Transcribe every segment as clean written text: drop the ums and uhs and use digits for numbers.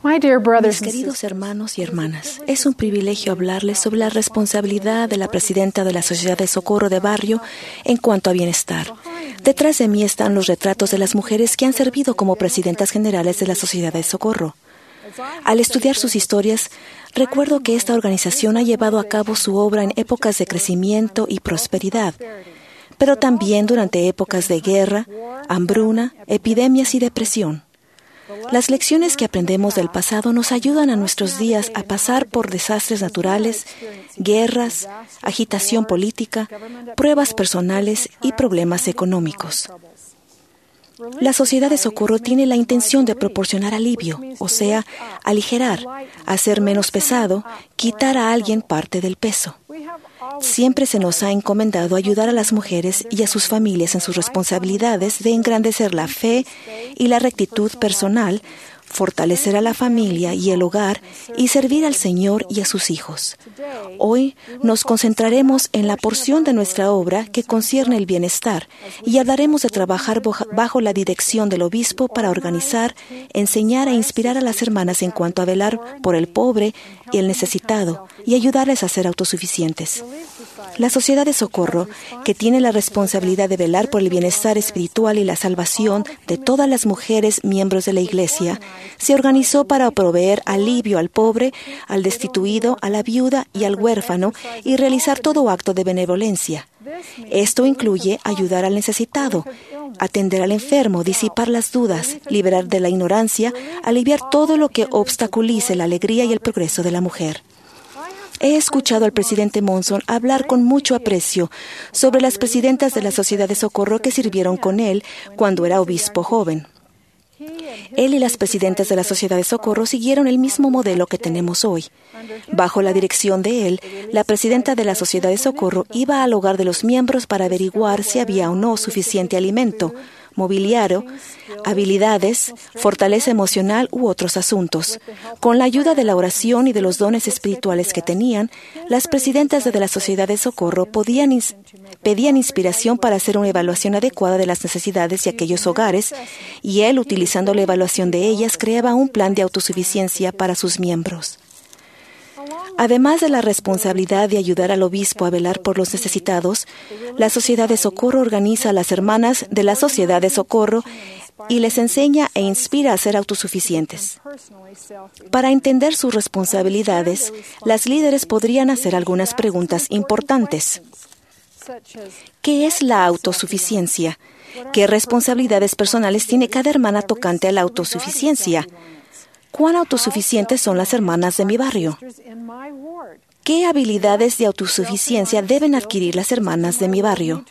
Mis queridos hermanos y hermanas, es un privilegio hablarles sobre la responsabilidad de la presidenta de la Sociedad de Socorro de Barrio en cuanto a bienestar. Detrás de mí están los retratos de las mujeres que han servido como presidentas generales de la Sociedad de Socorro. Al estudiar sus historias, recuerdo que esta organización ha llevado a cabo su obra en épocas de crecimiento y prosperidad, pero también durante épocas de guerra, hambruna, epidemias y depresión. Las lecciones que aprendemos del pasado nos ayudan a nuestros días a pasar por desastres naturales, guerras, agitación política, pruebas personales y problemas económicos. La Sociedad de Socorro tiene la intención de proporcionar alivio, o sea, aligerar, hacer menos pesado, quitar a alguien parte del peso. Siempre se nos ha encomendado ayudar a las mujeres y a sus familias en sus responsabilidades de engrandecer la fe y la rectitud personal, fortalecer a la familia y el hogar y servir al Señor y a sus hijos. Hoy nos concentraremos en la porción de nuestra obra que concierne el bienestar y hablaremos de trabajar bajo la dirección del obispo para organizar, enseñar e inspirar a las hermanas en cuanto a velar por el pobre y el necesitado y ayudarles a ser autosuficientes. La Sociedad de Socorro, que tiene la responsabilidad de velar por el bienestar espiritual y la salvación de todas las mujeres miembros de la Iglesia, se organizó para proveer alivio al pobre, al destituido, a la viuda y al huérfano y realizar todo acto de benevolencia. Esto incluye ayudar al necesitado, atender al enfermo, disipar las dudas, liberar de la ignorancia, aliviar todo lo que obstaculice la alegría y el progreso de la mujer. He escuchado al presidente Monson hablar con mucho aprecio sobre las presidentas de la Sociedad de Socorro que sirvieron con él cuando era obispo joven. Él y las presidentas de la Sociedad de Socorro siguieron el mismo modelo que tenemos hoy. Bajo la dirección de él, la presidenta de la Sociedad de Socorro iba al hogar de los miembros para averiguar si había o no suficiente alimento, mobiliario, habilidades, fortaleza emocional u otros asuntos. Con la ayuda de la oración y de los dones espirituales que tenían, las presidentas de la Sociedad de Socorro pedían inspiración para hacer una evaluación adecuada de las necesidades de aquellos hogares, y él, utilizando la evaluación de ellas, creaba un plan de autosuficiencia para sus miembros. Además de la responsabilidad de ayudar al obispo a velar por los necesitados, la Sociedad de Socorro organiza a las hermanas de la Sociedad de Socorro y les enseña e inspira a ser autosuficientes. Para entender sus responsabilidades, las líderes podrían hacer algunas preguntas importantes. ¿Qué es la autosuficiencia? ¿Qué responsabilidades personales tiene cada hermana tocante a la autosuficiencia? ¿Cuán autosuficientes son las hermanas de mi barrio? ¿Qué habilidades de autosuficiencia deben adquirir las hermanas de mi barrio?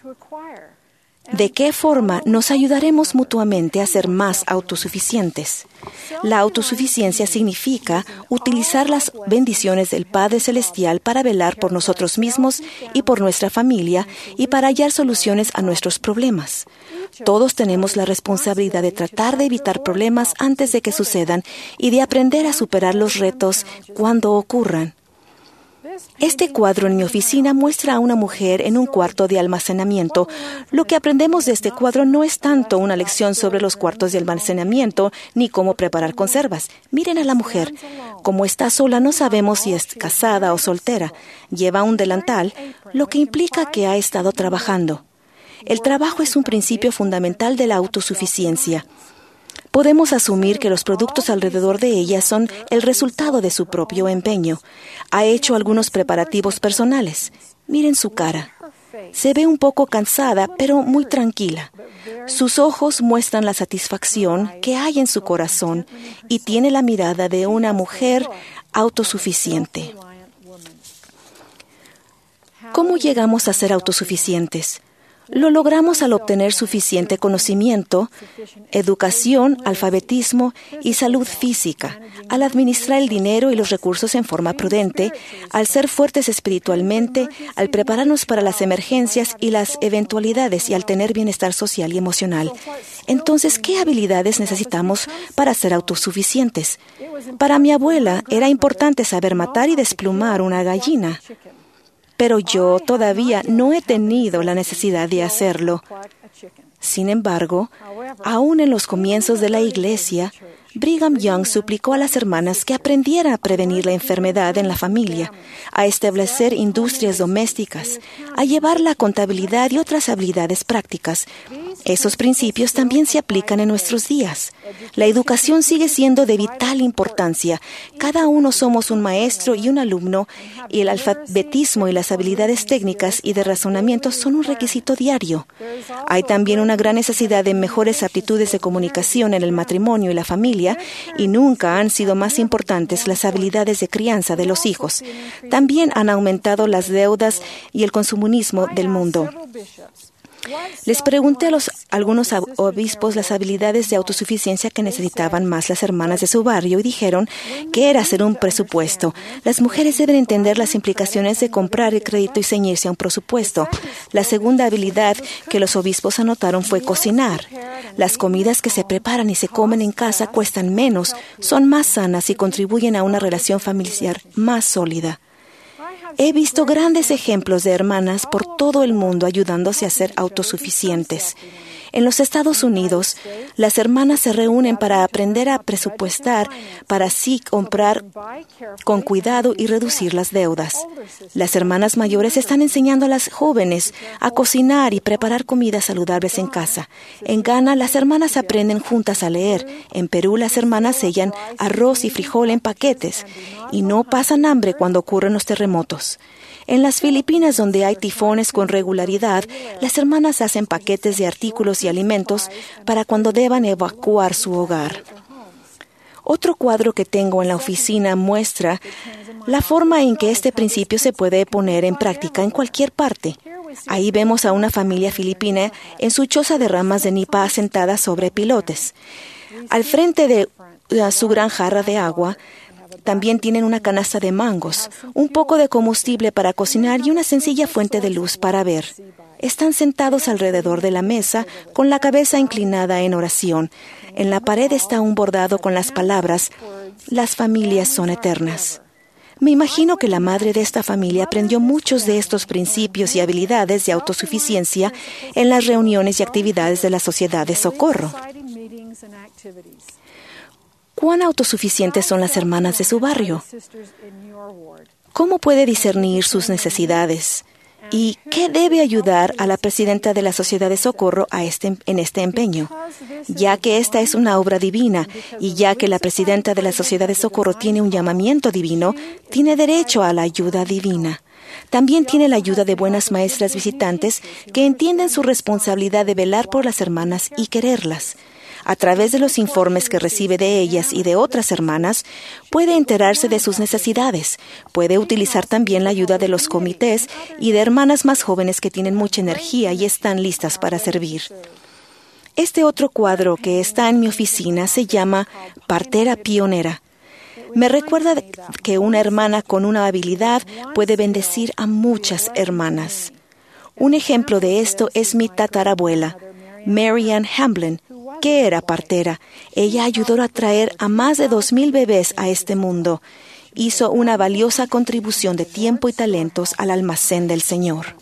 ¿De qué forma nos ayudaremos mutuamente a ser más autosuficientes? La autosuficiencia significa utilizar las bendiciones del Padre Celestial para velar por nosotros mismos y por nuestra familia y para hallar soluciones a nuestros problemas. Todos tenemos la responsabilidad de tratar de evitar problemas antes de que sucedan y de aprender a superar los retos cuando ocurran. Este cuadro en mi oficina muestra a una mujer en un cuarto de almacenamiento. Lo que aprendemos de este cuadro no es tanto una lección sobre los cuartos de almacenamiento ni cómo preparar conservas. Miren a la mujer. Como está sola, no sabemos si es casada o soltera. Lleva un delantal, lo que implica que ha estado trabajando. El trabajo es un principio fundamental de la autosuficiencia. Podemos asumir que los productos alrededor de ella son el resultado de su propio empeño. Ha hecho algunos preparativos personales. Miren su cara. Se ve un poco cansada, pero muy tranquila. Sus ojos muestran la satisfacción que hay en su corazón y tiene la mirada de una mujer autosuficiente. ¿Cómo llegamos a ser autosuficientes? Lo logramos al obtener suficiente conocimiento, educación, alfabetismo y salud física, al administrar el dinero y los recursos en forma prudente, al ser fuertes espiritualmente, al prepararnos para las emergencias y las eventualidades y al tener bienestar social y emocional. Entonces, ¿qué habilidades necesitamos para ser autosuficientes? Para mi abuela era importante saber matar y desplumar una gallina. Pero yo todavía no he tenido la necesidad de hacerlo. Sin embargo, aún en los comienzos de la Iglesia, Brigham Young suplicó a las hermanas que aprendieran a prevenir la enfermedad en la familia, a establecer industrias domésticas, a llevar la contabilidad y otras habilidades prácticas. Esos principios también se aplican en nuestros días. La educación sigue siendo de vital importancia. Cada uno somos un maestro y un alumno, y el alfabetismo y las habilidades técnicas y de razonamiento son un requisito diario. Hay también una gran necesidad de mejores aptitudes de comunicación en el matrimonio y la familia, y nunca han sido más importantes las habilidades de crianza de los hijos. También han aumentado las deudas y el consumismo del mundo. Les pregunté a algunos obispos las habilidades de autosuficiencia que necesitaban más las hermanas de su barrio y dijeron que era hacer un presupuesto. Las mujeres deben entender las implicaciones de comprar el crédito y ceñirse a un presupuesto. La segunda habilidad que los obispos anotaron fue cocinar. Las comidas que se preparan y se comen en casa cuestan menos, son más sanas y contribuyen a una relación familiar más sólida. He visto grandes ejemplos de hermanas por todo el mundo ayudándose a ser autosuficientes. En los Estados Unidos, las hermanas se reúnen para aprender a presupuestar, para así comprar con cuidado y reducir las deudas. Las hermanas mayores están enseñando a las jóvenes a cocinar y preparar comidas saludables en casa. En Ghana, las hermanas aprenden juntas a leer. En Perú, las hermanas sellan arroz y frijol en paquetes y no pasan hambre cuando ocurren los terremotos. En las Filipinas, donde hay tifones con regularidad, las hermanas hacen paquetes de artículos y alimentos para cuando deban evacuar su hogar. Otro cuadro que tengo en la oficina muestra la forma en que este principio se puede poner en práctica en cualquier parte. Ahí vemos a una familia filipina en su choza de ramas de nipa asentada sobre pilotes. Al frente de su gran jarra de agua, también tienen una canasta de mangos, un poco de combustible para cocinar y una sencilla fuente de luz para ver. Están sentados alrededor de la mesa con la cabeza inclinada en oración. En la pared está un bordado con las palabras: "Las familias son eternas". Me imagino que la madre de esta familia aprendió muchos de estos principios y habilidades de autosuficiencia en las reuniones y actividades de la Sociedad de Socorro. ¿Cuán autosuficientes son las hermanas de su barrio? ¿Cómo puede discernir sus necesidades? ¿Y qué debe ayudar a la presidenta de la Sociedad de Socorro en este empeño? Ya que esta es una obra divina y ya que la presidenta de la Sociedad de Socorro tiene un llamamiento divino, tiene derecho a la ayuda divina. También tiene la ayuda de buenas maestras visitantes que entienden su responsabilidad de velar por las hermanas y quererlas. A través de los informes que recibe de ellas y de otras hermanas, puede enterarse de sus necesidades. Puede utilizar también la ayuda de los comités y de hermanas más jóvenes que tienen mucha energía y están listas para servir. Este otro cuadro que está en mi oficina se llama Partera Pionera. Me recuerda que una hermana con una habilidad puede bendecir a muchas hermanas. Un ejemplo de esto es mi tatarabuela, Mary Ann Hamblin, que era partera. Ella ayudó a traer a más de 2,000 bebés a este mundo. Hizo una valiosa contribución de tiempo y talentos al almacén del Señor.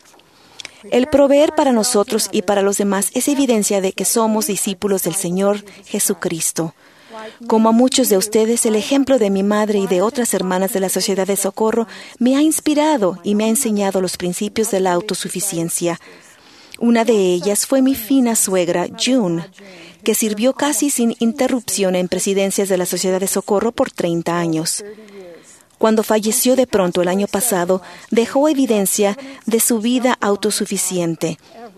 El proveer para nosotros y para los demás es evidencia de que somos discípulos del Señor Jesucristo. Como a muchos de ustedes, el ejemplo de mi madre y de otras hermanas de la Sociedad de Socorro me ha inspirado y me ha enseñado los principios de la autosuficiencia. Una de ellas fue mi fina suegra, June, que sirvió casi sin interrupción en presidencias de la Sociedad de Socorro por 30 años. Cuando falleció de pronto el año pasado, dejó evidencia de su vida autosuficiente.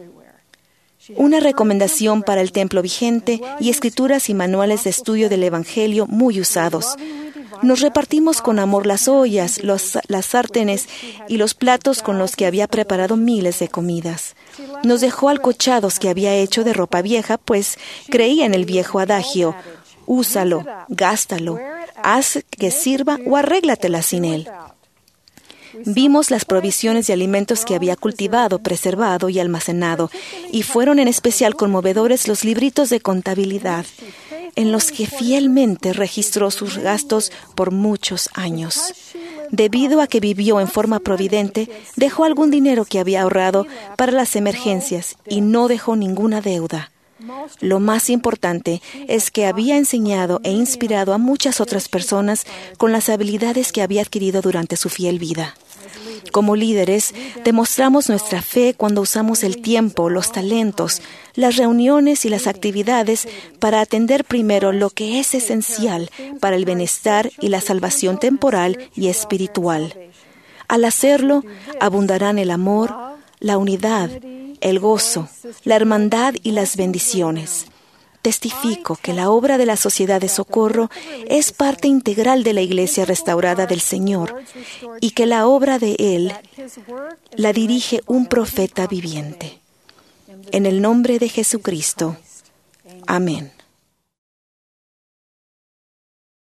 Una recomendación para el templo vigente y escrituras y manuales de estudio del Evangelio muy usados. Nos repartimos con amor las ollas, las sartenes y los platos con los que había preparado miles de comidas. Nos dejó alcochados que había hecho de ropa vieja, pues creía en el viejo adagio: úsalo, gástalo, haz que sirva o arréglatela sin él. Vimos las provisiones de alimentos que había cultivado, preservado y almacenado, y fueron en especial conmovedores los libritos de contabilidad, en los que fielmente registró sus gastos por muchos años. Debido a que vivió en forma providente, dejó algún dinero que había ahorrado para las emergencias y no dejó ninguna deuda. Lo más importante es que había enseñado e inspirado a muchas otras personas con las habilidades que había adquirido durante su fiel vida. Como líderes, demostramos nuestra fe cuando usamos el tiempo, los talentos, las reuniones y las actividades para atender primero lo que es esencial para el bienestar y la salvación temporal y espiritual. Al hacerlo, abundarán el amor, la unidad, el gozo, la hermandad y las bendiciones. Testifico que la obra de la Sociedad de Socorro es parte integral de la Iglesia restaurada del Señor y que la obra de Él la dirige un profeta viviente. En el nombre de Jesucristo. Amén.